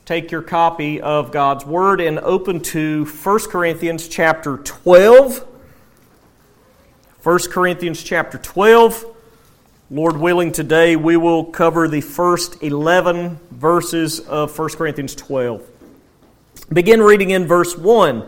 take your copy of God's Word and open to 1 Corinthians chapter 12. 1 Corinthians chapter 12. Lord willing, today we will cover the first 11 verses of 1 Corinthians 12. Begin reading in verse 1.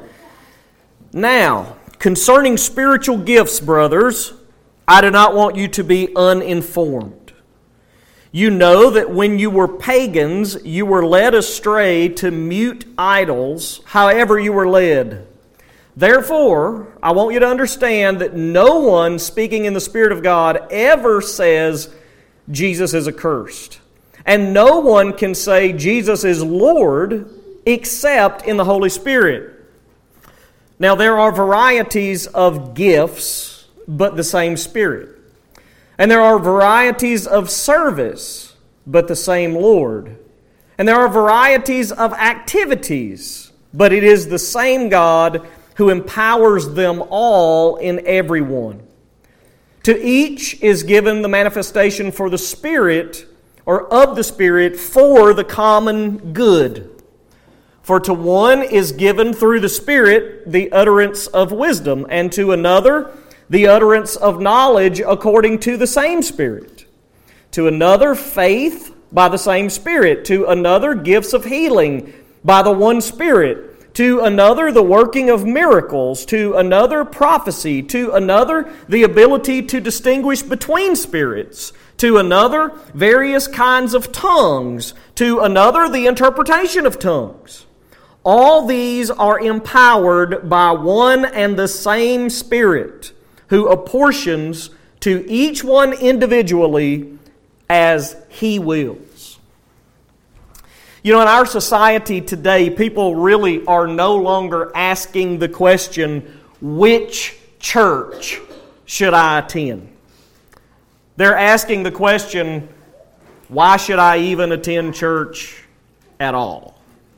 Now, concerning spiritual gifts, brothers, I do not want you to be uninformed. You know that when you were pagans, you were led astray to mute idols, however you were led. Therefore, I want you to understand that no one speaking in the Spirit of God ever says Jesus is accursed. And no one can say Jesus is Lord except in the Holy Spirit. Now there are varieties of gifts, but the same Spirit. And there are varieties of service, but the same Lord. And there are varieties of activities, but it is the same God who empowers them all in everyone. To each is given the manifestation for the Spirit, or of the Spirit, for the common good. For to one is given through the Spirit the utterance of wisdom, and to another the utterance of knowledge according to the same Spirit. To another, faith by the same Spirit. To another, gifts of healing by the one Spirit. To another, the working of miracles. To another, prophecy. To another, the ability to distinguish between spirits. To another, various kinds of tongues. To another, the interpretation of tongues. All these are empowered by one and the same Spirit, who apportions to each one individually as He wills. You know, in our society today, people really are no longer asking the question, which church should I attend? They're asking the question, why should I even attend church at all?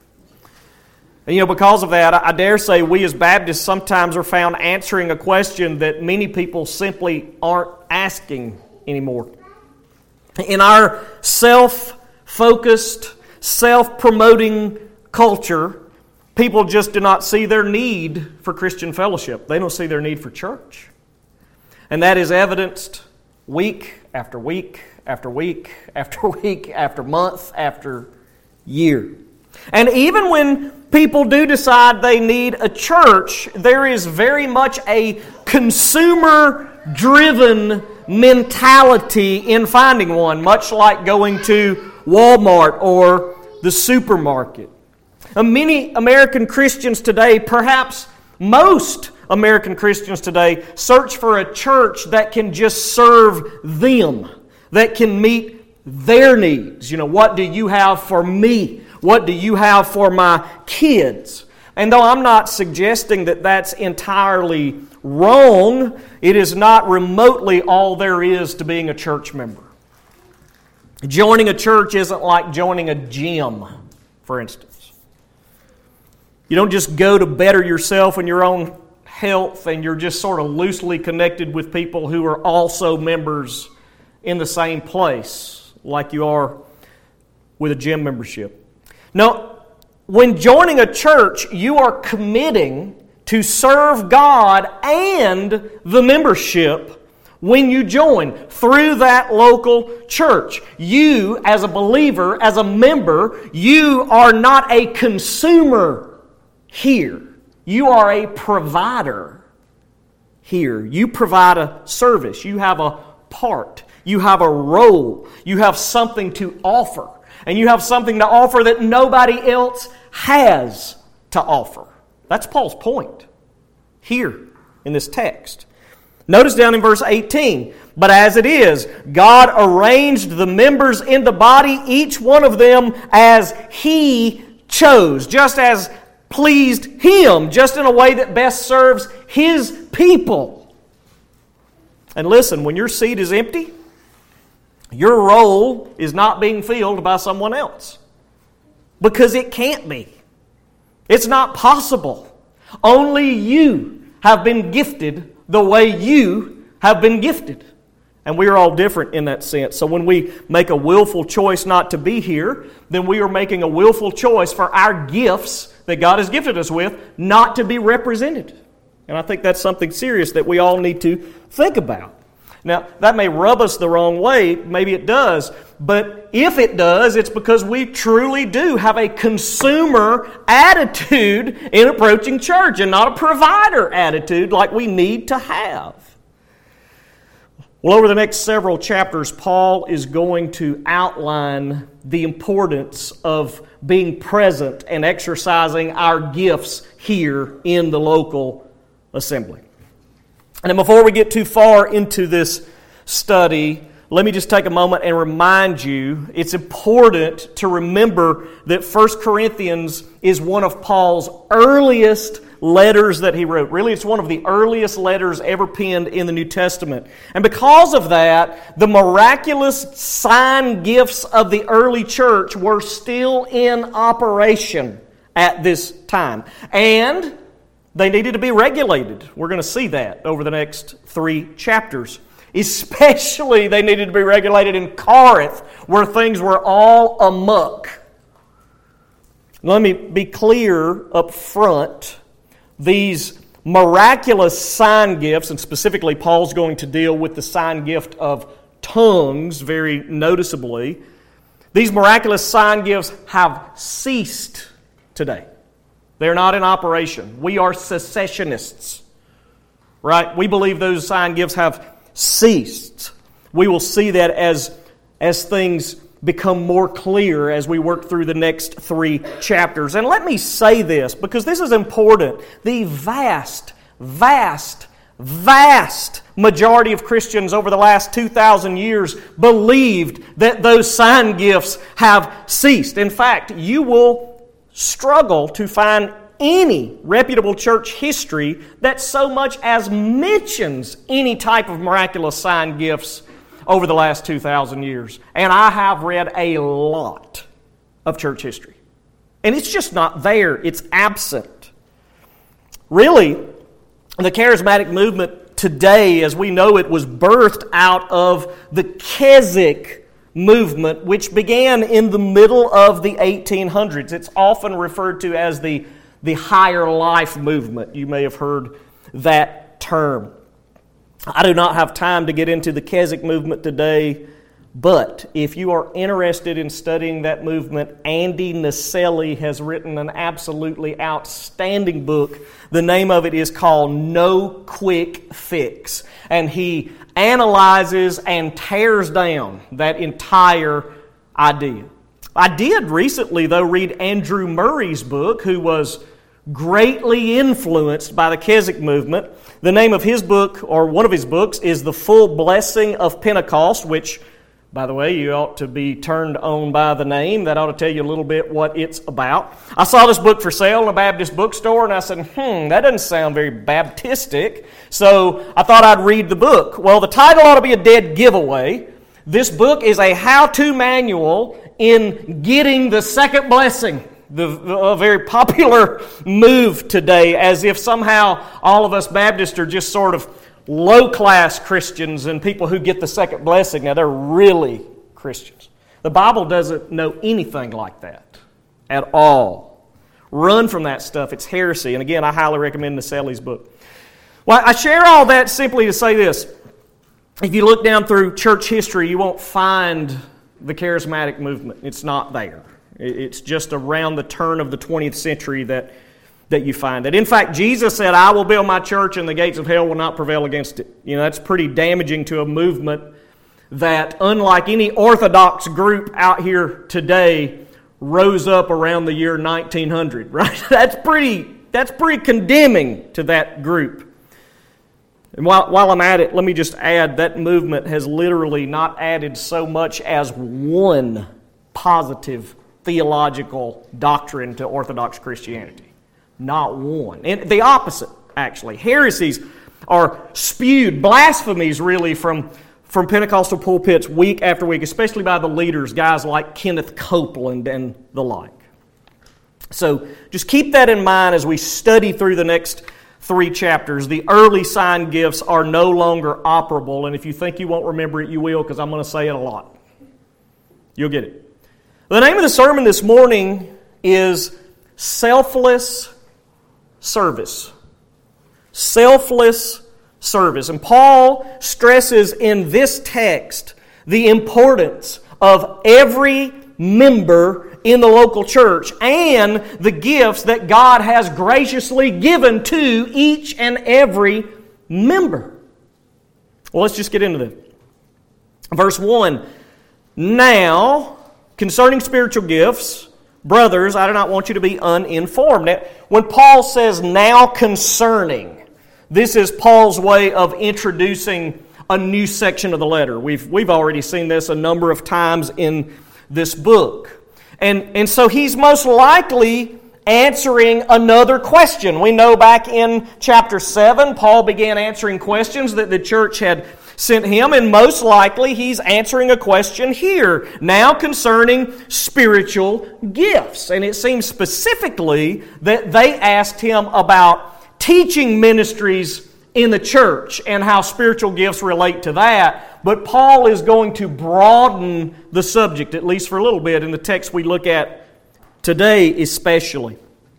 And, because of that, I dare say we as Baptists sometimes are found answering a question that many people simply aren't asking anymore. In our self-focused, self-promoting culture, people just do not see their need for Christian fellowship. They don't see their need for church. And that is evidenced week after week after week after week after month after year. And even when people do decide they need a church, there is very much a consumer-driven mentality in finding one, much like going to Walmart or the supermarket. Many American Christians today, perhaps most American Christians today, search for a church that can just serve them, that can meet their needs. What do you have for me? What do you have for my kids? And though I'm not suggesting that that's entirely wrong, it is not remotely all there is to being a church member. Joining a church isn't like joining a gym, for instance. You don't just go to better yourself and your own health, and you're just sort of loosely connected with people who are also members in the same place, like you are with a gym membership. No, when joining a church, you are committing to serve God and the membership when you join through that local church. You, as a believer, as a member, you are not a consumer here. You are a provider here. You provide a service. You have a part. You have a role. You have something to offer. And you have something to offer that nobody else has to offer. That's Paul's point here in this text. Notice down in verse 18, but as it is, God arranged the members in the body, each one of them as He chose, just as pleased Him, just in a way that best serves His people. And listen, when your seat is empty, your role is not being filled by someone else. Because it can't be. It's not possible. Only you have been gifted the way you have been gifted. And we are all different in that sense. So when we make a willful choice not to be here, then we are making a willful choice for our gifts that God has gifted us with not to be represented. And I think that's something serious that we all need to think about. Now, that may rub us the wrong way. Maybe it does. But if it does, it's because we truly do have a consumer attitude in approaching church and not a provider attitude like we need to have. Well, over the next several chapters, Paul is going to outline the importance of being present and exercising our gifts here in the local assembly. And then before we get too far into this study, let me just take a moment and remind you, it's important to remember that 1 Corinthians is one of Paul's earliest letters that he wrote. Really, it's one of the earliest letters ever penned in the New Testament. And because of that, the miraculous sign gifts of the early church were still in operation at this time. And they needed to be regulated. We're going to see that over the next 3 chapters. Especially they needed to be regulated in Corinth, where things were all amuck. Let me be clear up front. These miraculous sign gifts, and specifically Paul's going to deal with the sign gift of tongues very noticeably. These miraculous sign gifts have ceased today. They're not in operation. We are cessationists, right? We believe those sign gifts have ceased. We will see that as things become more clear as we work through the next 3 chapters. And let me say this, because this is important. The vast majority of Christians over the last 2,000 years believed that those sign gifts have ceased. In fact, you will struggle to find any reputable church history that so much as mentions any type of miraculous sign gifts over the last 2,000 years. And I have read a lot of church history. And it's just not there. It's absent. Really, the charismatic movement today, as we know it, was birthed out of the Keswick movement, which began in the middle of the 1800s. It's often referred to as the higher life movement. You may have heard that term. I do not have time to get into the Keswick movement today, but if you are interested in studying that movement, Andy Naselli has written an absolutely outstanding book. The name of it is called No Quick Fix, and he analyzes and tears down that entire idea. I did recently, though, read Andrew Murray's book, who was greatly influenced by the Keswick movement. The name of his book, or one of his books, is The Full Blessing of Pentecost, which, by the way, you ought to be turned on by the name. That ought to tell you a little bit what it's about. I saw this book for sale in a Baptist bookstore, and I said, that doesn't sound very Baptistic. So I thought I'd read the book. Well, the title ought to be a dead giveaway. This book is a how-to manual in getting the second blessing. A very popular move today, as if somehow all of us Baptists are just sort of low-class Christians and people who get the second blessing. Now, they're really Christians. The Bible doesn't know anything like that at all. Run from that stuff. It's heresy. And again, I highly recommend Naselli's book. Well, I share all that simply to say this. If you look down through church history, you won't find the charismatic movement. It's not there. It's just around the turn of the 20th century that you find that. In fact, Jesus said, I will build my church and the gates of hell will not prevail against it. You know, that's pretty damaging to a movement that, unlike any Orthodox group out here today, rose up around the year 1900, right? That's pretty condemning to that group. And while I'm at it, let me just add that movement has literally not added so much as one positive theological doctrine to Orthodox Christianity. Not one. And the opposite, actually. Heresies are spewed, blasphemies really, from Pentecostal pulpits week after week, especially by the leaders, guys like Kenneth Copeland and the like. So just keep that in mind as we study through the next 3 chapters. The early sign gifts are no longer operable, and if you think you won't remember it, you will, because I'm going to say it a lot. You'll get it. The name of the sermon this morning is Selfless Service. Selfless service. And Paul stresses in this text the importance of every member in the local church and the gifts that God has graciously given to each and every member. Well, let's just get into this. Verse 1, now, concerning spiritual gifts, brothers, I do not want you to be uninformed. Now, when Paul says now concerning, this is Paul's way of introducing a new section of the letter. We've already seen this a number of times in this book. And so he's most likely answering another question. We know back in chapter 7, Paul began answering questions that the church had sent him, and most likely he's answering a question here, now concerning spiritual gifts. And it seems specifically that they asked him about teaching ministries in the church and how spiritual gifts relate to that. But Paul is going to broaden the subject, at least for a little bit, in the text we look at today especially.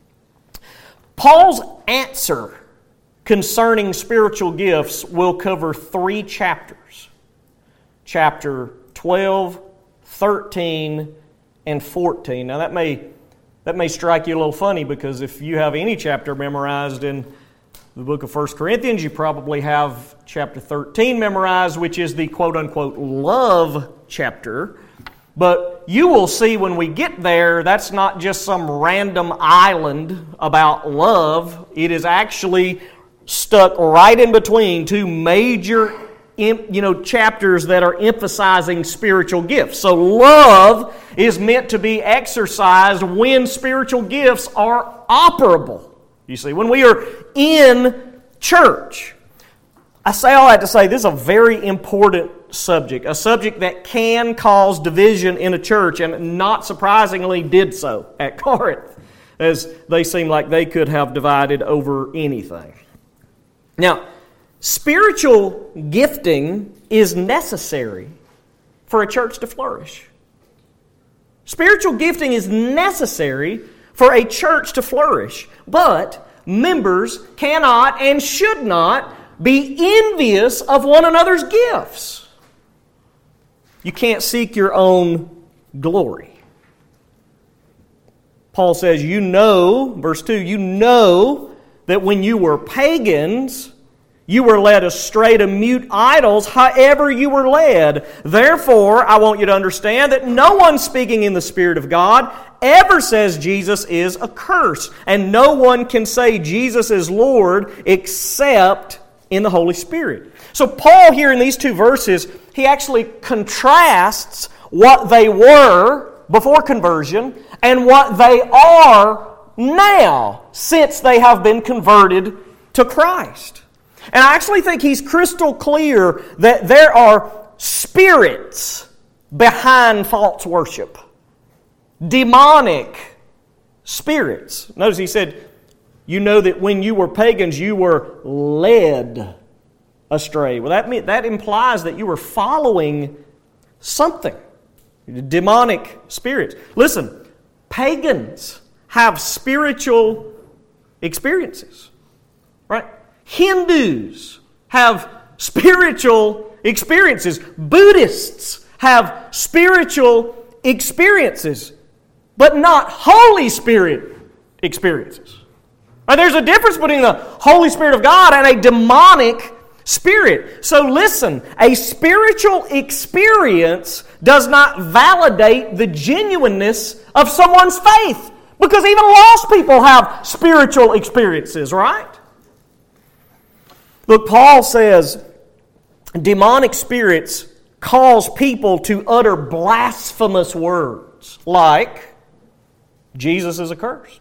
Paul's answer concerning spiritual gifts will cover 3 chapters. Chapter 12, 13, and 14. Now that may strike you a little funny, because if you have any chapter memorized in the book of 1 Corinthians, you probably have chapter 13 memorized, which is the quote-unquote love chapter. But you will see when we get there, that's not just some random island about love. It is actually stuck right in between 2 major chapters that are emphasizing spiritual gifts. So love is meant to be exercised when spiritual gifts are operable. You see, when we are in church. I say all that to say this is a very important subject, a subject that can cause division in a church, and not surprisingly did so at Corinth, as they seem like they could have divided over anything. Now, spiritual gifting is necessary for a church to flourish. Spiritual gifting is necessary for a church to flourish, but members cannot and should not be envious of one another's gifts. You can't seek your own glory. Paul says, you know, verse 2, you know that when you were pagans, you were led astray to mute idols, however you were led. Therefore, I want you to understand that no one speaking in the Spirit of God ever says Jesus is accursed. And no one can say Jesus is Lord except in the Holy Spirit. So Paul here in these 2 verses, he actually contrasts what they were before conversion and what they are now since they have been converted to Christ. And I actually think he's crystal clear that there are spirits behind false worship. Demonic spirits. Notice he said, you know that when you were pagans, you were led astray. Well, that implies that you were following something. Demonic spirits. Listen, pagans have spiritual experiences, right? Hindus have spiritual experiences. Buddhists have spiritual experiences, but not Holy Spirit experiences. Right? There's a difference between the Holy Spirit of God and a demonic spirit. So listen, a spiritual experience does not validate the genuineness of someone's faith, because even lost people have spiritual experiences, right? Look, Paul says demonic spirits cause people to utter blasphemous words like, Jesus is accursed.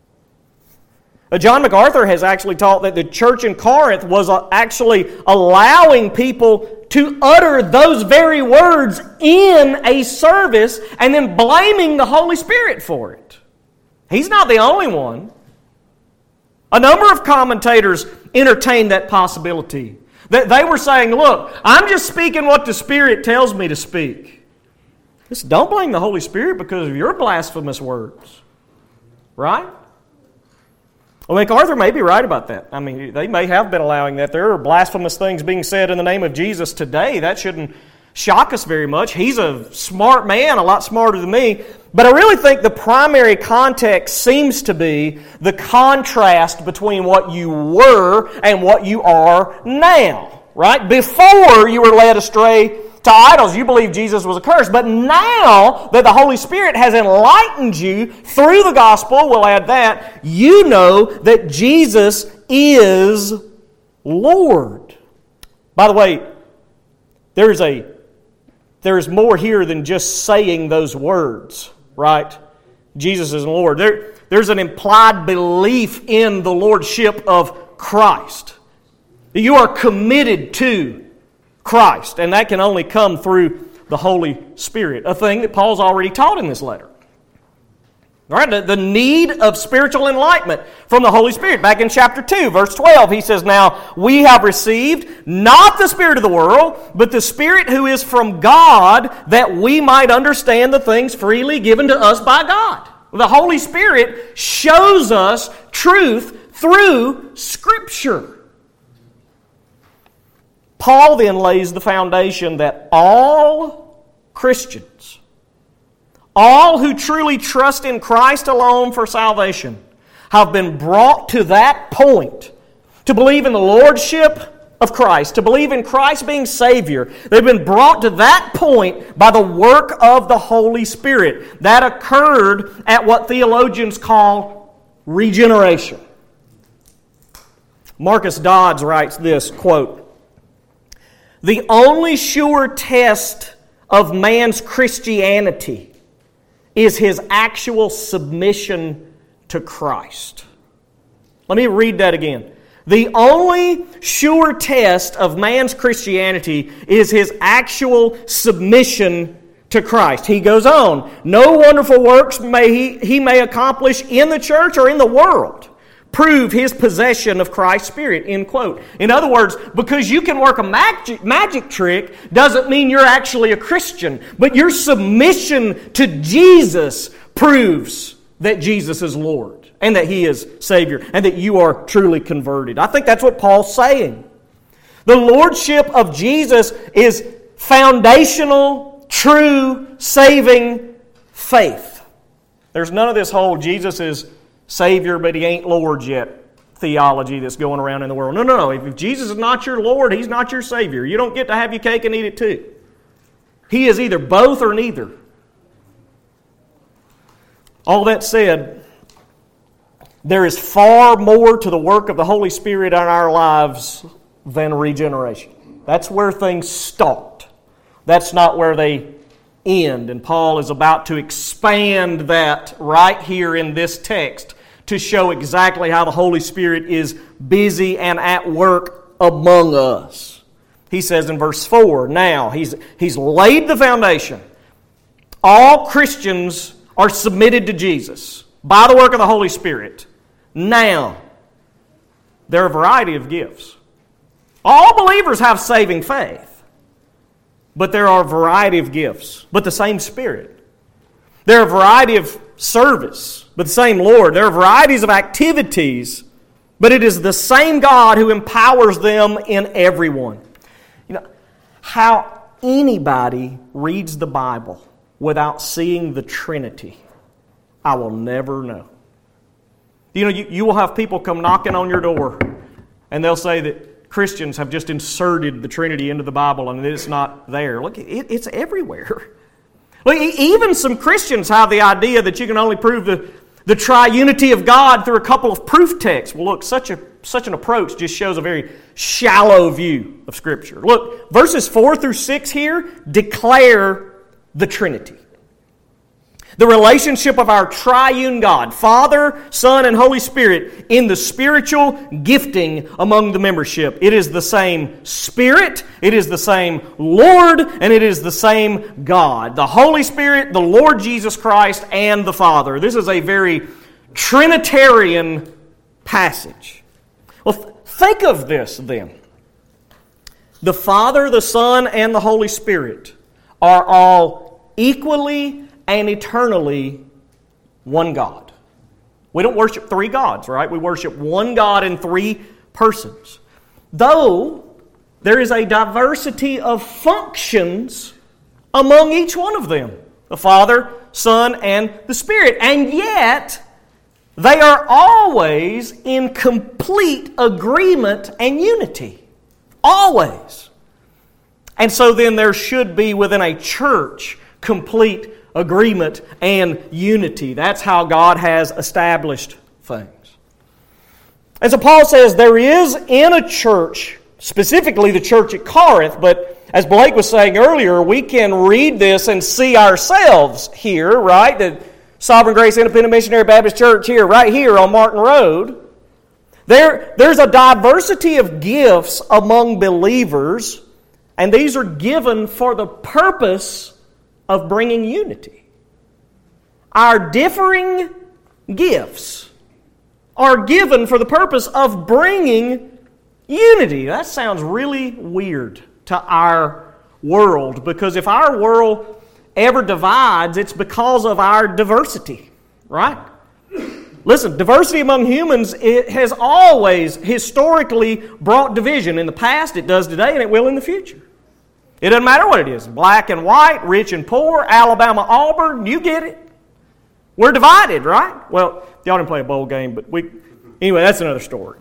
John MacArthur has actually taught that the church in Corinth was actually allowing people to utter those very words in a service and then blaming the Holy Spirit for it. He's not the only one. A number of commentators entertained that possibility. They were saying, look, I'm just speaking what the Spirit tells me to speak. Just don't blame the Holy Spirit because of your blasphemous words. Right? Well, MacArthur may be right about that. I mean, they may have been allowing that. There are blasphemous things being said in the name of Jesus today. That shouldn't shock us very much. He's a smart man, a lot smarter than me. But I really think the primary context seems to be the contrast between what you were and what you are now. Right? Before you were led astray to idols, you believed Jesus was accursed. But now that the Holy Spirit has enlightened you through the gospel, we'll add that, you know that Jesus is Lord. By the way, there's more here than just saying those words, right? Jesus is Lord. There's an implied belief in the lordship of Christ. You are committed to Christ, and that can only come through the Holy Spirit, a thing that Paul's already taught in this letter. All right, the need of spiritual enlightenment from the Holy Spirit. Back in chapter 2, verse 12, he says, "Now we have received not the spirit of the world, but the Spirit who is from God, that we might understand the things freely given to us by God." The Holy Spirit shows us truth through Scripture. Paul then lays the foundation that all Christians, all who truly trust in Christ alone for salvation, have been brought to that point to believe in the lordship of Christ, to believe in Christ being Savior. They've been brought to that point by the work of the Holy Spirit. That occurred at what theologians call regeneration. Marcus Dodds writes this, quote, "The only sure test of man's Christianity is his actual submission to Christ." Let me read that again. The only sure test of man's Christianity is his actual submission to Christ. He goes on, "No wonderful works he may accomplish in the church or in the world prove his possession of Christ's Spirit," end quote. In other words, because you can work a magic trick doesn't mean you're actually a Christian, but your submission to Jesus proves that Jesus is Lord and that He is Savior and that you are truly converted. I think that's what Paul's saying. The Lordship of Jesus is foundational, true, saving faith. There's none of this whole Jesus is Savior, but He ain't Lord yet theology that's going around in the world. No. If Jesus is not your Lord, He's not your Savior. You don't get to have your cake and eat it too. He is either both or neither. All that said, there is far more to the work of the Holy Spirit in our lives than regeneration. That's where things start. That's not where they end. And Paul is about to expand that right here in this text to show exactly how the Holy Spirit is busy and at work among us. He says in verse 4, now, he's laid the foundation. All Christians are submitted to Jesus by the work of the Holy Spirit. Now, there are a variety of gifts. All believers have saving faith, but there are a variety of gifts, but the same Spirit. There are a variety of service, but the same Lord. There are varieties of activities, but it is the same God who empowers them in everyone. You know, how anybody reads the Bible without seeing the Trinity, I will never know. You know, you will have people come knocking on your door, and they'll say that Christians have just inserted the Trinity into the Bible and it's not there. Look, it's everywhere. Look, even some Christians have the idea that you can only prove the triunity of God through a couple of proof texts. Well, look, such an approach just shows a very shallow view of Scripture. Look, verses 4 through 6 here declare the Trinity. The relationship of our triune God, Father, Son, and Holy Spirit in the spiritual gifting among the membership. It is the same Spirit, it is the same Lord, and it is the same God. The Holy Spirit, the Lord Jesus Christ, and the Father. This is a very Trinitarian passage. Well, think of this then. The Father, the Son, and the Holy Spirit are all equally and eternally one God. We don't worship three gods, right? We worship one God in three persons. Though there is a diversity of functions among each one of them. The Father, Son, and the Spirit. And yet, they are always in complete agreement and unity. Always. And so then there should be within a church complete agreement and unity. That's how God has established things. And so Paul says there is in a church, specifically the church at Corinth, but as Blake was saying earlier, we can read this and see ourselves here, right? The Sovereign Grace Independent Missionary Baptist Church here, right here on Martin Road. There's a diversity of gifts among believers, and these are given for the purpose of bringing unity. Our differing gifts are given for the purpose of bringing unity. That sounds really weird to our world, because if our world ever divides, it's because of our diversity, right? Listen, diversity among humans, it has always historically brought division. In the past, it does today, and it will in the future. It doesn't matter what it is. Black and white, rich and poor, Alabama, Auburn, you get it. We're divided, right? Well, y'all didn't play a bowl game, but anyway, that's another story.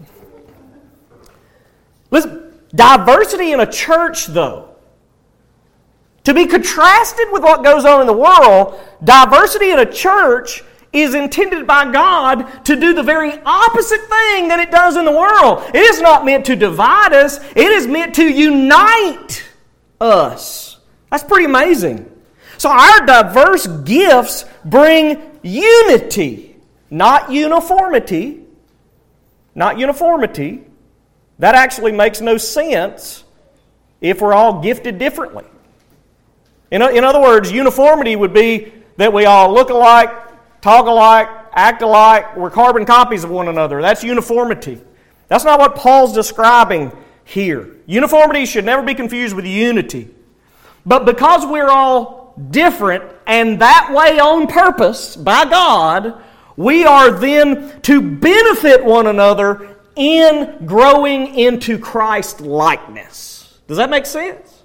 Listen, diversity in a church, though, to be contrasted with what goes on in the world, diversity in a church is intended by God to do the very opposite thing that it does in the world. It is not meant to divide us. It is meant to unite us. That's pretty amazing. So our diverse gifts bring unity, not uniformity. Not uniformity. That actually makes no sense if we're all gifted differently. In other words, uniformity would be that we all look alike, talk alike, act alike, we're carbon copies of one another. That's uniformity. That's not what Paul's describing here. Uniformity should never be confused with unity. But because we're all different and that way on purpose by God, we are then to benefit one another in growing into Christ likeness. Does that make sense?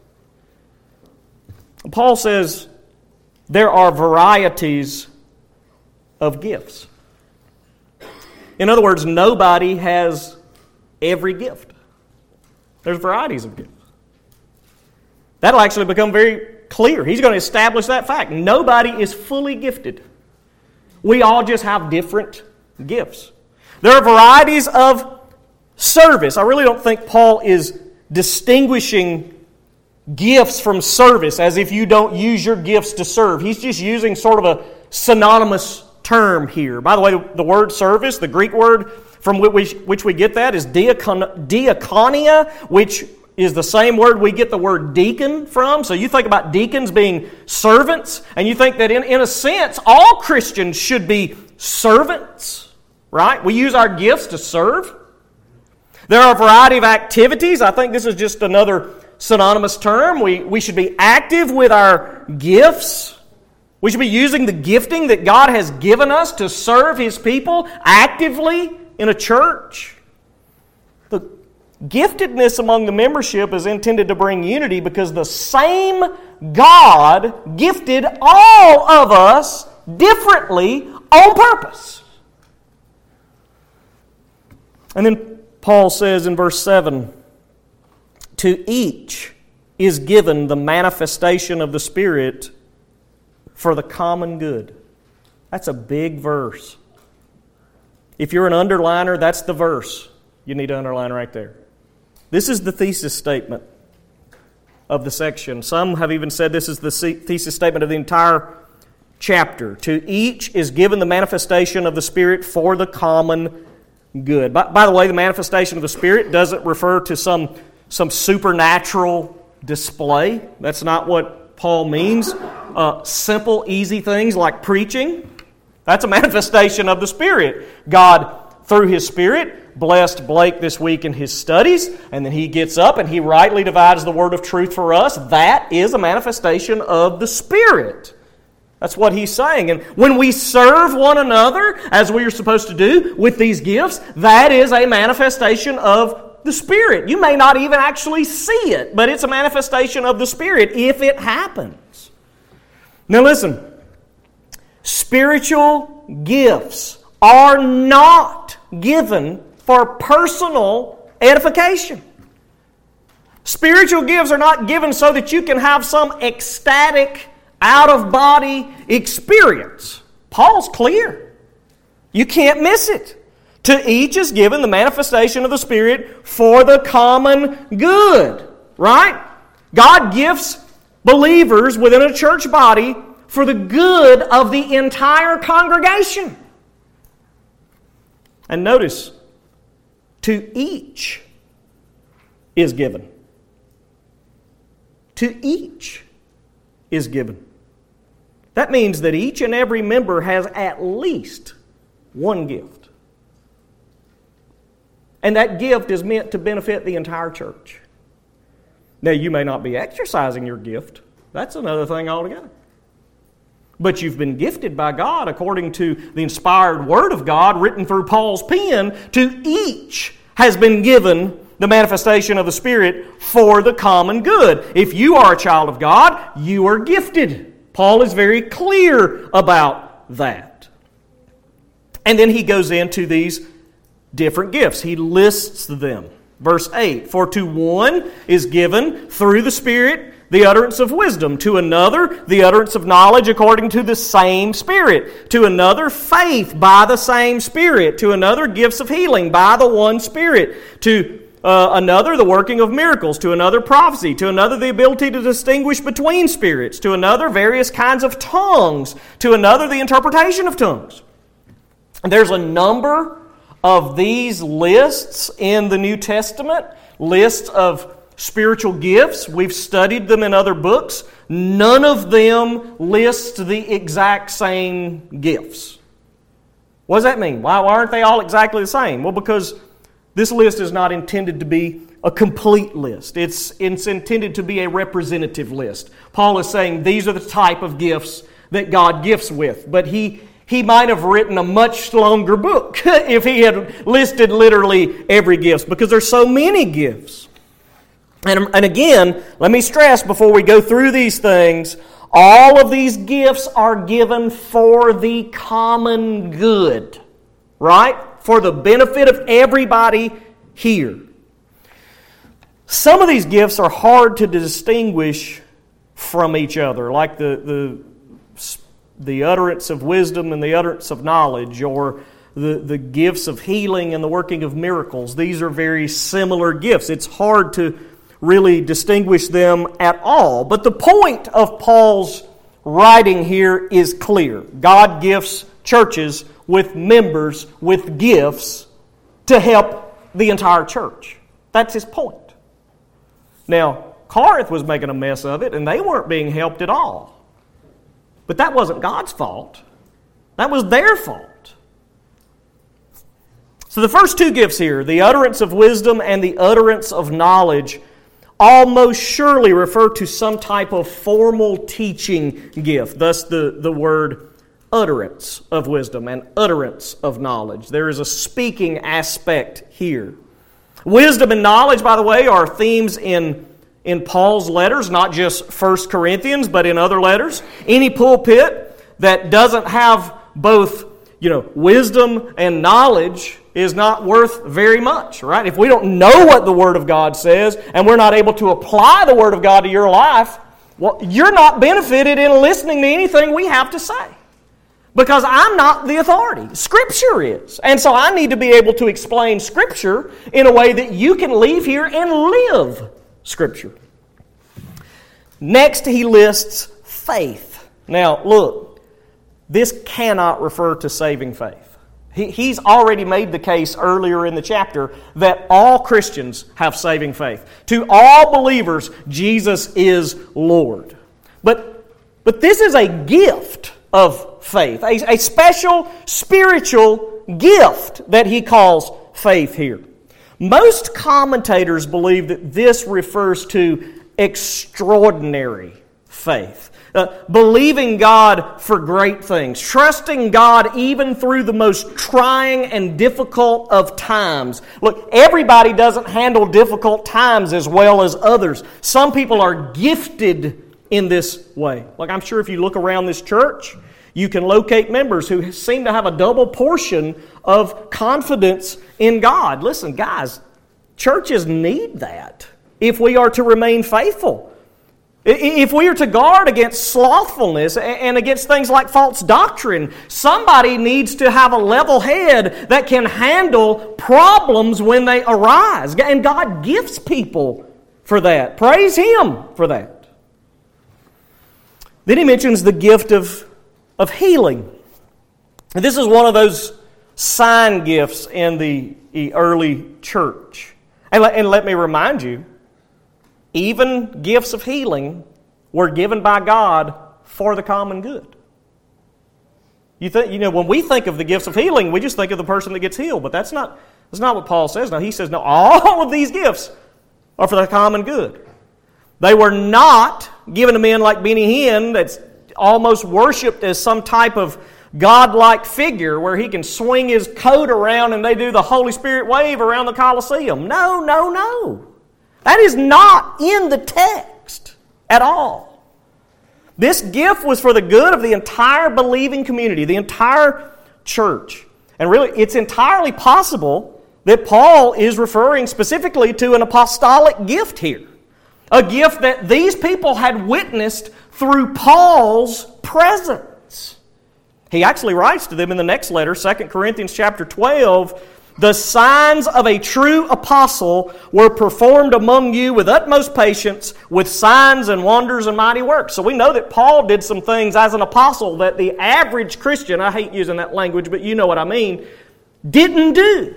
Paul says there are varieties of gifts. In other words, nobody has every gift. There's varieties of gifts. That'll actually become very clear. He's going to establish that fact. Nobody is fully gifted. We all just have different gifts. There are varieties of service. I really don't think Paul is distinguishing gifts from service as if you don't use your gifts to serve. He's just using sort of a synonymous term here. By the way, the word service, the Greek word from which we get that is diakonia, which is the same word we get the word deacon from. So you think about deacons being servants, and you think that in a sense, all Christians should be servants, right? We use our gifts to serve. There are a variety of activities. I think this is just another synonymous term. We should be active with our gifts. We should be using the gifting that God has given us to serve His people actively in a church. The giftedness among the membership is intended to bring unity because the same God gifted all of us differently on purpose. And then Paul says in verse 7, to each is given the manifestation of the Spirit for the common good. That's a big verse. If you're an underliner, that's the verse you need to underline right there. This is the thesis statement of the section. Some have even said this is the thesis statement of the entire chapter. To each is given the manifestation of the Spirit for the common good. By the way, the manifestation of the Spirit doesn't refer to some supernatural display. That's not what Paul means. Simple, easy things like preaching, that's a manifestation of the Spirit. God through His Spirit, blessed Blake this week in his studies, and then he gets up and he rightly divides the word of truth for us. That is a manifestation of the Spirit. That's what he's saying. And when we serve one another, as we are supposed to do with these gifts, that is a manifestation of the Spirit. You may not even actually see it, but it's a manifestation of the Spirit if it happens. Now listen, spiritual gifts are not given for personal edification. Spiritual gifts are not given so that you can have some ecstatic, out-of-body experience. Paul's clear. You can't miss it. To each is given the manifestation of the Spirit for the common good. Right? God gifts believers within a church body for the good of the entire congregation. And notice, to each is given. To each is given. That means that each and every member has at least one gift. And that gift is meant to benefit the entire church. Now, you may not be exercising your gift. That's another thing altogether. But you've been gifted by God according to the inspired Word of God written through Paul's pen. To each has been given the manifestation of the Spirit for the common good. If you are a child of God, you are gifted. Paul is very clear about that. And then he goes into these different gifts. He lists them. Verse 8, for to one is given through the Spirit the utterance of wisdom, to another the utterance of knowledge according to the same Spirit, to another faith by the same Spirit, to another gifts of healing by the one Spirit, to another the working of miracles, to another prophecy, to another the ability to distinguish between spirits, to another various kinds of tongues, to another the interpretation of tongues. There's a number of these lists in the New Testament, lists of spiritual gifts. We've studied them in other books. None of them list the exact same gifts. What does that mean? Why aren't they all exactly the same? Well, because this list is not intended to be a complete list. It's intended to be a representative list. Paul is saying these are the type of gifts that God gifts with. But he might have written a much longer book if he had listed literally every gift, because there's so many gifts. And again, let me stress before we go through these things, all of these gifts are given for the common good, right? For the benefit of everybody here. Some of these gifts are hard to distinguish from each other, like the utterance of wisdom and the utterance of knowledge, or the gifts of healing and the working of miracles. These are very similar gifts. It's hard to really distinguish them at all. But the point of Paul's writing here is clear. God gifts churches with members with gifts to help the entire church. That's his point. Now, Corinth was making a mess of it, and they weren't being helped at all. But that wasn't God's fault. That was their fault. So the first two gifts here, the utterance of wisdom and the utterance of knowledge, almost surely refer to some type of formal teaching gift. Thus the word utterance of wisdom and utterance of knowledge. There is a speaking aspect here. Wisdom and knowledge, by the way, are themes in Paul's letters, not just 1 Corinthians, but in other letters. Any pulpit that doesn't have both, wisdom and knowledge is not worth very much, right? If we don't know what the Word of God says and we're not able to apply the Word of God to your life, well, you're not benefited in listening to anything we have to say. Because I'm not the authority. Scripture is. And so I need to be able to explain Scripture in a way that you can leave here and live Scripture. Next, he lists faith. Now, look, this cannot refer to saving faith. He's already made the case earlier in the chapter that all Christians have saving faith. To all believers, Jesus is Lord. But this is a gift of faith, a special spiritual gift that he calls faith here. Most commentators believe that this refers to extraordinary faith. Believing God for great things, trusting God even through the most trying and difficult of times. Look, everybody doesn't handle difficult times as well as others. Some people are gifted in this way. Like, I'm sure if you look around this church, you can locate members who seem to have a double portion of confidence in God. Listen, guys, churches need that if we are to remain faithful. If we are to guard against slothfulness and against things like false doctrine, somebody needs to have a level head that can handle problems when they arise. And God gifts people for that. Praise Him for that. Then he mentions the gift of healing. And this is one of those sign gifts in the early church. And let me remind you, even gifts of healing were given by God for the common good. When we think of the gifts of healing, we just think of the person that gets healed, but that's not what Paul says. No, he says, no, all of these gifts are for the common good. They were not given to men like Benny Hinn, that's almost worshipped as some type of godlike figure where he can swing his coat around and they do the Holy Spirit wave around the Colosseum. No. That is not in the text at all. This gift was for the good of the entire believing community, the entire church. And really, it's entirely possible that Paul is referring specifically to an apostolic gift here. A gift that these people had witnessed through Paul's presence. He actually writes to them in the next letter, 2 Corinthians chapter 12, "The signs of a true apostle were performed among you with utmost patience, with signs and wonders and mighty works." So we know that Paul did some things as an apostle that the average Christian, I hate using that language, but you know what I mean, didn't do.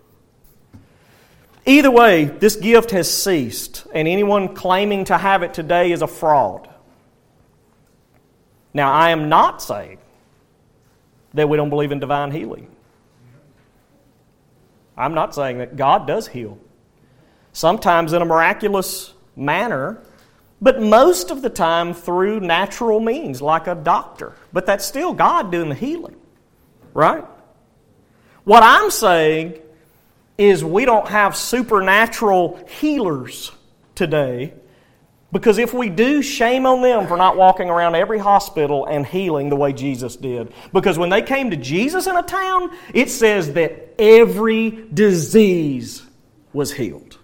Either way, this gift has ceased, and anyone claiming to have it today is a fraud. Now, I am not saying that we don't believe in divine healing. I'm not saying that God does heal. Sometimes in a miraculous manner, but most of the time through natural means, like a doctor. But that's still God doing the healing, right? What I'm saying is we don't have supernatural healers today, because if we do, shame on them for not walking around every hospital and healing the way Jesus did. Because when they came to Jesus in a town, it says that every disease was healed.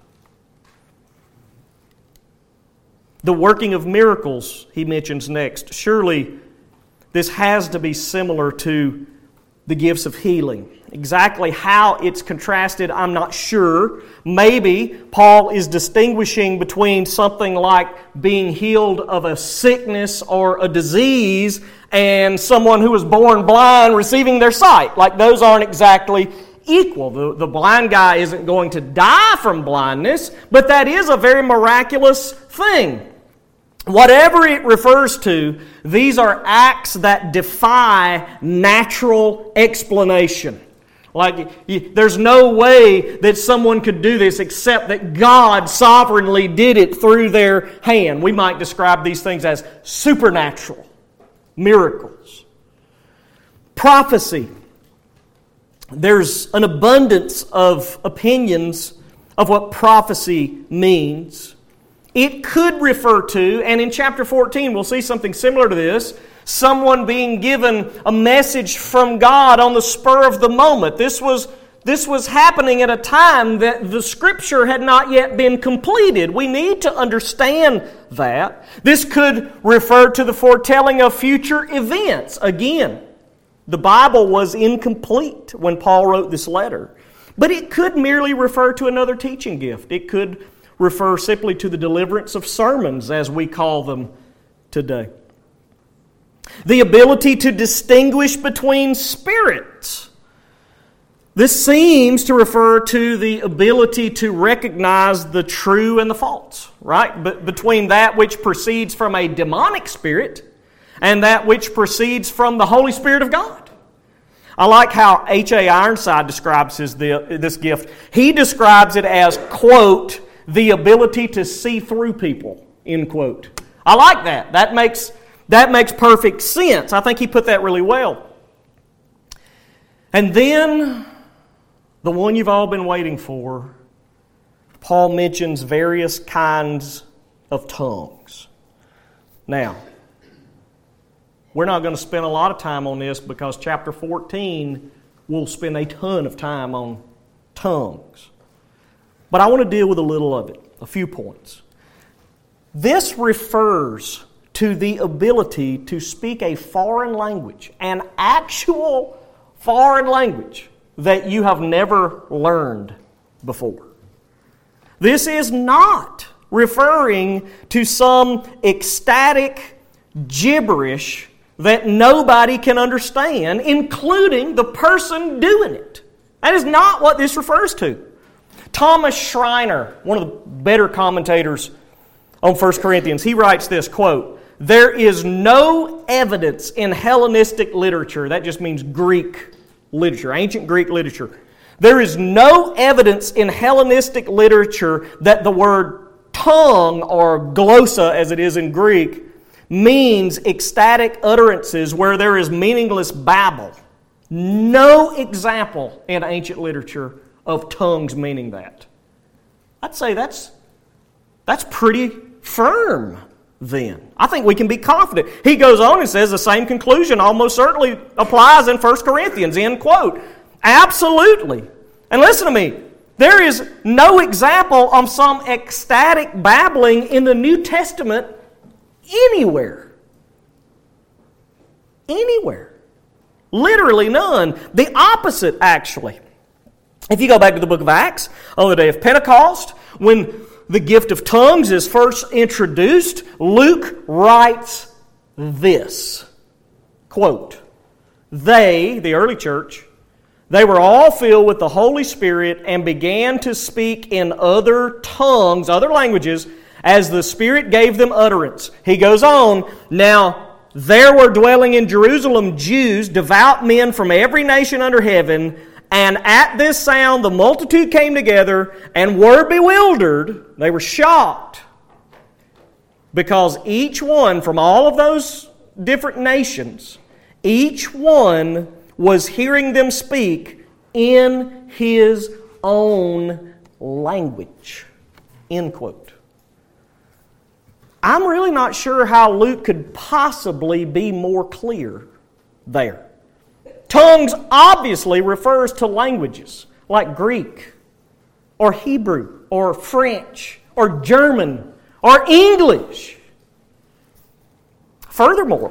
The working of miracles, he mentions next. Surely this has to be similar to the gifts of healing. Exactly how it's contrasted, I'm not sure. Maybe Paul is distinguishing between something like being healed of a sickness or a disease and someone who was born blind receiving their sight. Like, those aren't exactly equal. The blind guy isn't going to die from blindness, but that is a very miraculous thing. Whatever it refers to, these are acts that defy natural explanation. Like, there's no way that someone could do this except that God sovereignly did it through their hand. We might describe these things as supernatural miracles. Prophecy. There's an abundance of opinions of what prophecy means. It could refer to, and in chapter 14 we'll see something similar to this, someone being given a message from God on the spur of the moment. This was happening at a time that the Scripture had not yet been completed. We need to understand that. This could refer to the foretelling of future events. Again, the Bible was incomplete when Paul wrote this letter. But it could merely refer to another teaching gift. It could refer simply to the deliverance of sermons, as we call them today. The ability to distinguish between spirits. This seems to refer to the ability to recognize the true and the false, right? But between that which proceeds from a demonic spirit and that which proceeds from the Holy Spirit of God. I like how H.A. Ironside describes this gift. He describes it as, quote, the ability to see through people, end quote. I like that. That makes perfect sense. I think he put that really well. And then, the one you've all been waiting for, Paul mentions various kinds of tongues. Now, we're not going to spend a lot of time on this because chapter 14 will spend a ton of time on tongues. But I want to deal with a little of it, a few points. This refers to the ability to speak a foreign language, an actual foreign language that you have never learned before. This is not referring to some ecstatic gibberish that nobody can understand, including the person doing it. That is not what this refers to. Thomas Schreiner, one of the better commentators on 1 Corinthians, he writes this, quote, "There is no evidence in Hellenistic literature," that just means Greek literature, ancient Greek literature. "There is no evidence in Hellenistic literature that the word tongue, or glossa as it is in Greek, means ecstatic utterances where there is meaningless babble. No example in ancient literature of tongues meaning that." I'd say that's pretty firm then. I think we can be confident. He goes on and says the same conclusion almost certainly applies in 1 Corinthians, end quote. Absolutely. And listen to me, there is no example of some ecstatic babbling in the New Testament anywhere. Anywhere. Literally none. The opposite, actually. If you go back to the book of Acts, on the day of Pentecost, when the gift of tongues is first introduced, Luke writes this, quote, "They," the early church, "they were all filled with the Holy Spirit and began to speak in other tongues," other languages, "as the Spirit gave them utterance." He goes on, "Now there were dwelling in Jerusalem Jews, devout men from every nation under heaven, and at this sound the multitude came together and were bewildered." They were shocked because each one from all of those different nations, each one was hearing them speak in his own language. End quote. I'm really not sure how Luke could possibly be more clear there. Tongues obviously refers to languages like Greek or Hebrew or French or German or English. Furthermore,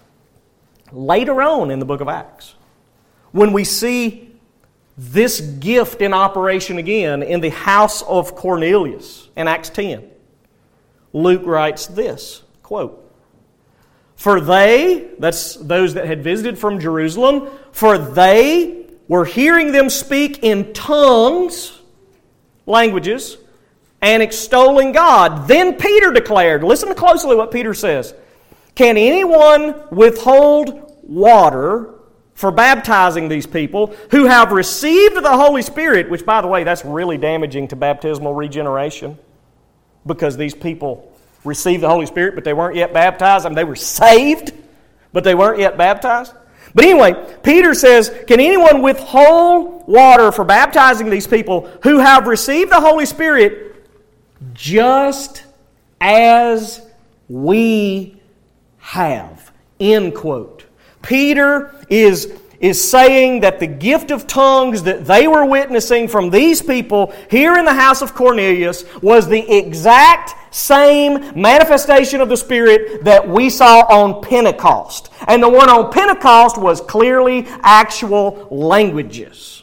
later on in the book of Acts, when we see this gift in operation again in the house of Cornelius in Acts 10, Luke writes this, quote, "For they," that's those that had visited from Jerusalem, "for they were hearing them speak in tongues," languages, "and extolling God. Then Peter declared," listen closely what Peter says, "Can anyone withhold water for baptizing these people who have received the Holy Spirit?" Which, by the way, that's really damaging to baptismal regeneration, because these people received the Holy Spirit, but they weren't yet baptized. I mean, they were saved, but they weren't yet baptized. But anyway, Peter says, "Can anyone withhold water for baptizing these people who have received the Holy Spirit just as we have?" End quote. Peter is saying that the gift of tongues that they were witnessing from these people here in the house of Cornelius was the exact same manifestation of the Spirit that we saw on Pentecost. And the one on Pentecost was clearly actual languages.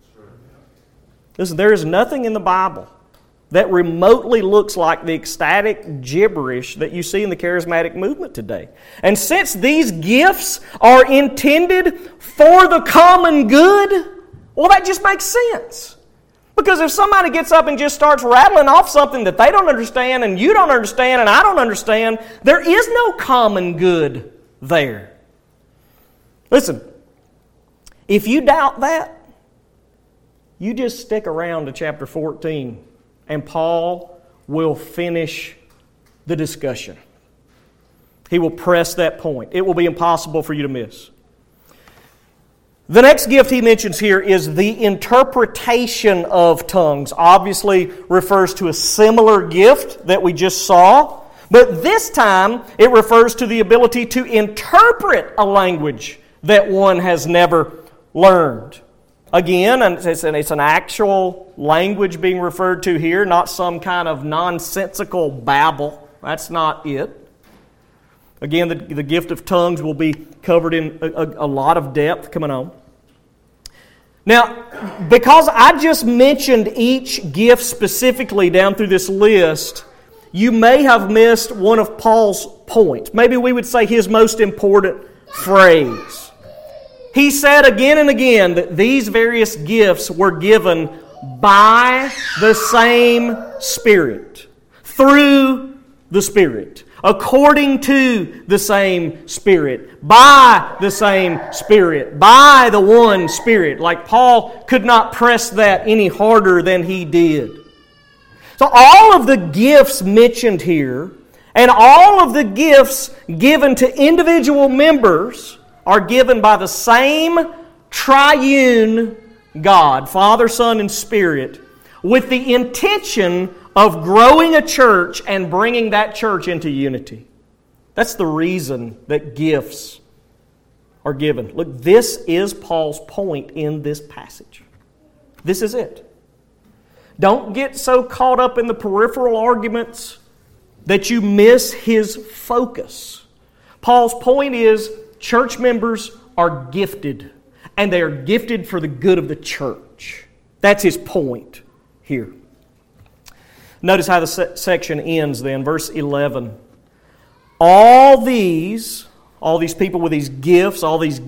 Listen, there is nothing in the Bible that remotely looks like the ecstatic gibberish that you see in the charismatic movement today. And since these gifts are intended for the common good, well, that just makes sense. Because if somebody gets up and just starts rattling off something that they don't understand and you don't understand and I don't understand, there is no common good there. Listen, if you doubt that, you just stick around to chapter 14 and Paul will finish the discussion. He will press that point. It will be impossible for you to miss. The next gift he mentions here is the interpretation of tongues. Obviously refers to a similar gift that we just saw, but this time it refers to the ability to interpret a language that one has never learned. Again, it's an actual language being referred to here, not some kind of nonsensical babble. That's not it. Again, the gift of tongues will be covered in a lot of depth coming on. Now, because I just mentioned each gift specifically down through this list, you may have missed one of Paul's points. Maybe we would say his most important phrase. He said again and again that these various gifts were given by the same Spirit, through the Spirit, according to the same Spirit, by the same Spirit, by the one Spirit. Like Paul could not press that any harder than he did. So all of the gifts mentioned here, and all of the gifts given to individual members, are given by the same triune God, Father, Son, and Spirit, with the intention of growing a church and bringing that church into unity. That's the reason that gifts are given. Look, this is Paul's point in this passage. This is it. Don't get so caught up in the peripheral arguments that you miss his focus. Paul's point is church members are gifted, and they are gifted for the good of the church. That's his point here. Notice how the section ends then, verse 11. All these people with these gifts, all these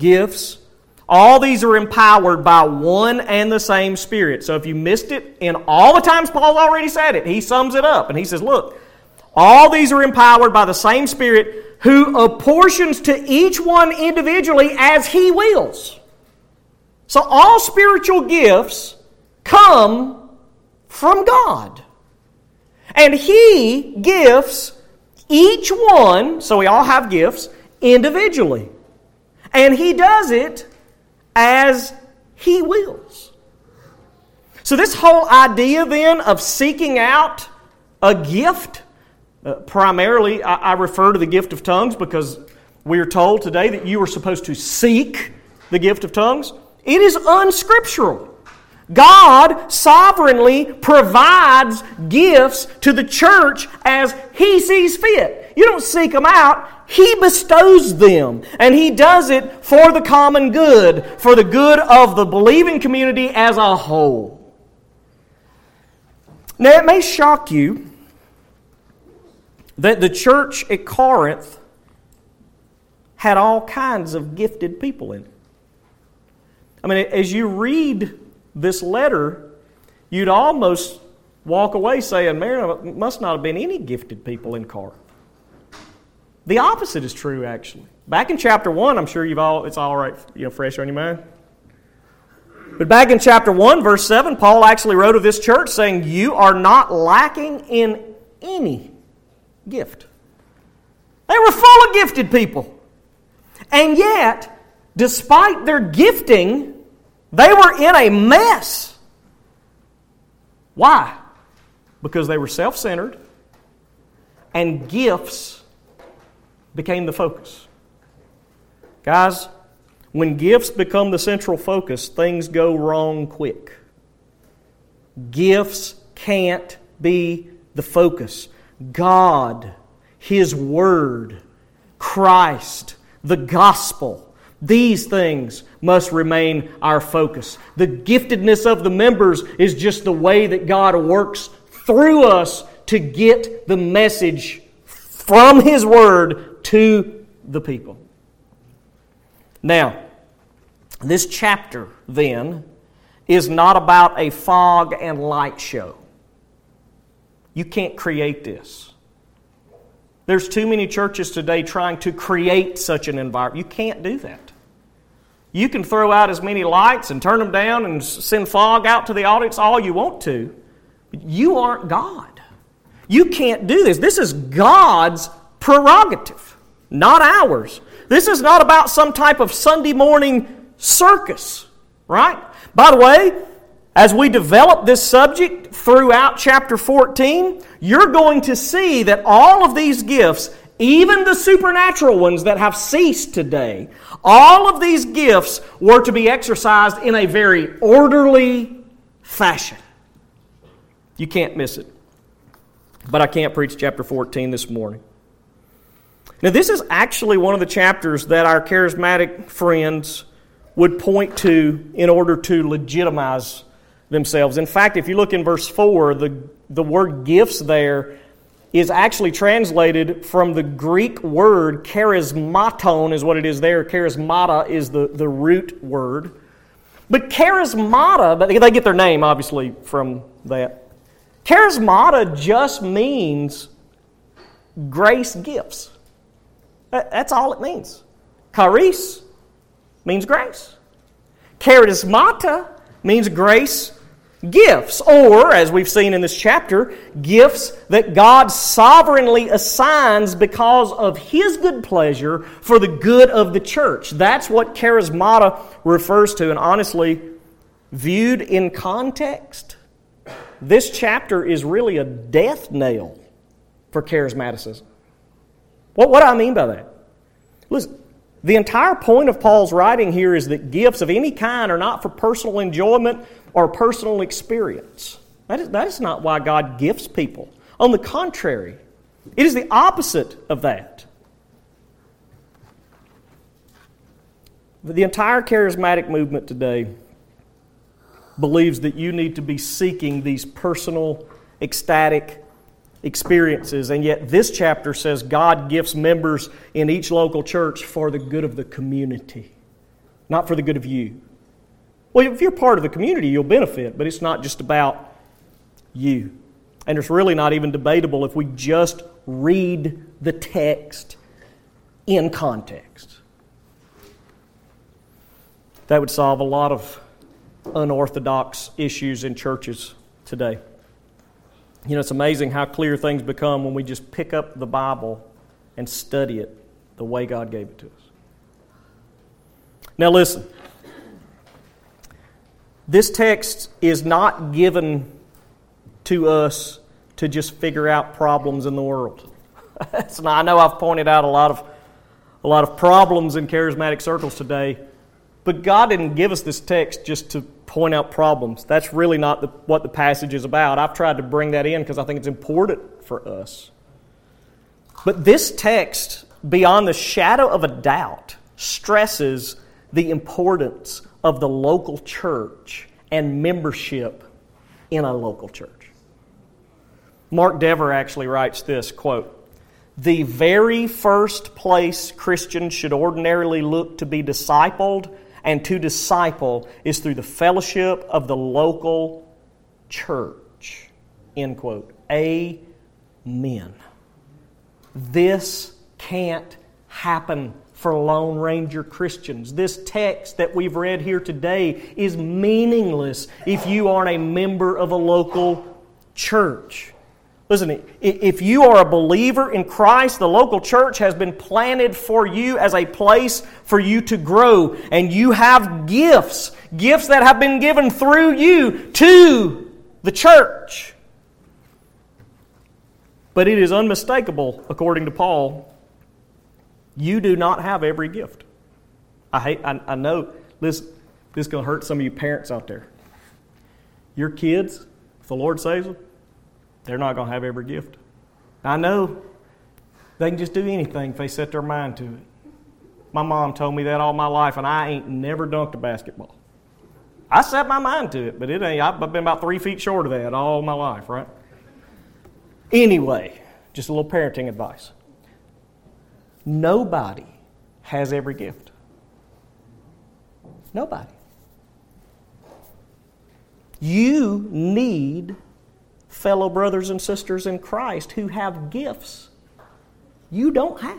are empowered by one and the same Spirit. So if you missed it, in all the times Paul already said it, he sums it up and he says, look, all these are empowered by the same Spirit, who apportions to each one individually as He wills. So all spiritual gifts come from God. And He gifts each one, so we all have gifts, individually. And He does it as He wills. So this whole idea then of seeking out a gift, primarily, I refer to the gift of tongues because we are told today that you are supposed to seek the gift of tongues. It is unscriptural. God sovereignly provides gifts to the church as He sees fit. You don't seek them out. He bestows them. And He does it for the common good, for the good of the believing community as a whole. Now, it may shock you that the church at Corinth had all kinds of gifted people in it. I mean, as you read this letter, you'd almost walk away saying, man, there must not have been any gifted people in Corinth. The opposite is true, actually. Back in chapter 1, I'm sure it's all right, fresh on your mind. But back in chapter 1, verse 7, Paul actually wrote of this church saying, you are not lacking in any gift. They were full of gifted people. And yet, despite their gifting, they were in a mess. Why? Because they were self-centered and gifts became the focus. Guys, when gifts become the central focus, things go wrong quick. Gifts can't be the focus. God, His Word, Christ, the gospel, these things must remain our focus. The giftedness of the members is just the way that God works through us to get the message from His Word to the people. Now, this chapter, then, is not about a fog and light show. You can't create this. There's too many churches today trying to create such an environment. You can't do that. You can throw out as many lights and turn them down and send fog out to the audience all you want to. But you aren't God. You can't do this. This is God's prerogative, not ours. This is not about some type of Sunday morning circus, right? By the way, as we develop this subject throughout chapter 14, you're going to see that all of these gifts, even the supernatural ones that have ceased today, all of these gifts were to be exercised in a very orderly fashion. You can't miss it. But I can't preach chapter 14 this morning. Now, this is actually one of the chapters that our charismatic friends would point to in order to legitimize themselves. In fact, if you look in verse 4, the word gifts there is actually translated from the Greek word charismaton is what it is there. Charismata is the root word. But charismata, they get their name obviously from that. Charismata just means grace gifts. That's all it means. Charis means grace. Charismata means grace gifts, or, as we've seen in this chapter, gifts that God sovereignly assigns because of His good pleasure for the good of the church. That's what charismata refers to, and honestly, viewed in context, this chapter is really a death knell for charismaticism. What do I mean by that? Listen, the entire point of Paul's writing here is that gifts of any kind are not for personal enjoyment or personal experience. That is not why God gifts people. On the contrary, it is the opposite of that. The entire charismatic movement today believes that you need to be seeking these personal, ecstatic experiences, and yet this chapter says God gifts members in each local church for the good of the community, not for the good of you. Well, if you're part of the community, you'll benefit, but it's not just about you. And it's really not even debatable if we just read the text in context. That would solve a lot of unorthodox issues in churches today. You know, it's amazing how clear things become when we just pick up the Bible and study it the way God gave it to us. Now listen, this text is not given to us to just figure out problems in the world. I know I've pointed out a lot of problems in charismatic circles today, but God didn't give us this text just to point out problems. That's really not what the passage is about. I've tried to bring that in because I think it's important for us. But this text, beyond the shadow of a doubt, stresses the importance of the local church and membership in a local church. Mark Dever actually writes this, quote, "The very first place Christians should ordinarily look to be discipled and to disciple is through the fellowship of the local church." End quote. Amen. This can't happen for Lone Ranger Christians. This text that we've read here today is meaningless if you aren't a member of a local church. Listen, if you are a believer in Christ, the local church has been planted for you as a place for you to grow. And you have gifts that have been given through you to the church. But it is unmistakable, according to Paul, you do not have every gift. I know this is going to hurt some of you parents out there. Your kids, if the Lord saves them, they're not going to have every gift. I know they can just do anything if they set their mind to it. My mom told me that all my life, and I ain't never dunked a basketball. I set my mind to it, but I've been about 3 feet short of that all my life, right? Anyway, just a little parenting advice. Nobody has every gift. Nobody. You need fellow brothers and sisters in Christ who have gifts you don't have.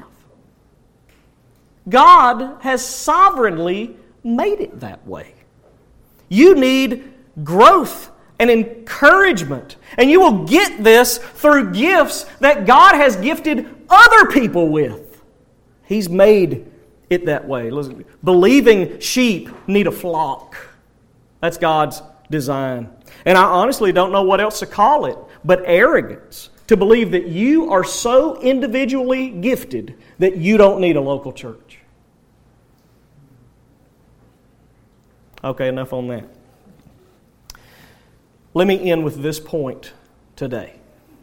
God has sovereignly made it that way. You need growth and encouragement. And you will get this through gifts that God has gifted other people with. He's made it that way. Listen, believing sheep need a flock. That's God's design. And I honestly don't know what else to call it but arrogance to believe that you are so individually gifted that you don't need a local church. Okay, enough on that. Let me end with this point today.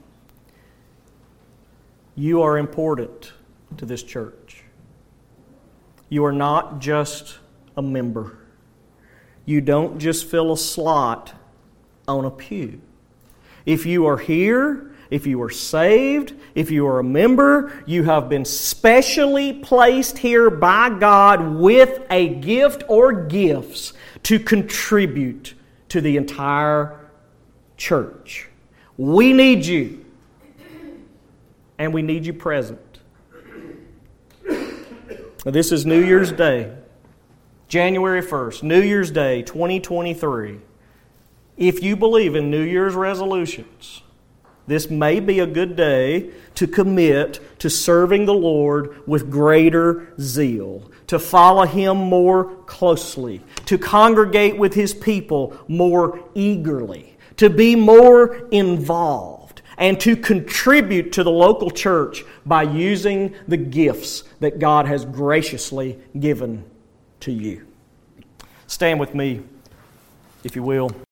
You are important to this church. You are not just a member. You don't just fill a slot on a pew. If you are here, if you are saved, if you are a member, you have been specially placed here by God with a gift or gifts to contribute to the entire church. We need you, and we need you present. This is New Year's Day, January 1st, New Year's Day 2023. If you believe in New Year's resolutions, this may be a good day to commit to serving the Lord with greater zeal, to follow Him more closely, to congregate with His people more eagerly, to be more involved, and to contribute to the local church by using the gifts that God has graciously given to you. Stand with me, if you will.